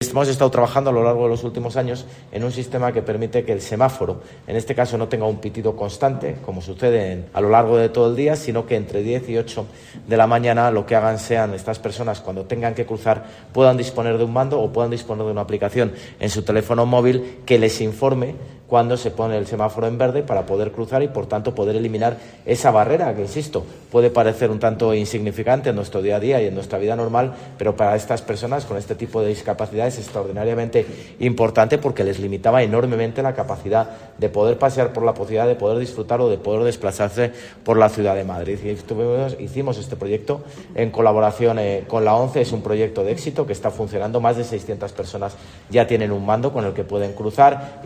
hemos estado trabajando a lo largo de los últimos años en un sistema que permite que el semáforo, en este caso, no tenga un pitido constante, como sucede a lo largo de todo el día, sino que entre 10 y 8 de la mañana lo que hagan sean estas personas, cuando tengan que cruzar, puedan disponer de un mando o puedan disponer de una aplicación en su teléfono móvil que les informe cuando se pone el semáforo en verde para poder cruzar y, por tanto, poder eliminar esa barrera que, insisto, puede parecer un tanto insignificante en nuestro día a día y en nuestra vida normal, pero para estas personas con este tipo de discapacidad es extraordinariamente importante porque les limitaba enormemente la capacidad de poder pasear por la ciudad, de poder disfrutar o de poder desplazarse por la ciudad de Madrid. Y hicimos este proyecto en colaboración con la ONCE. Es un proyecto de éxito que está funcionando. Más de 600 personas ya tienen un mando con el que pueden cruzar.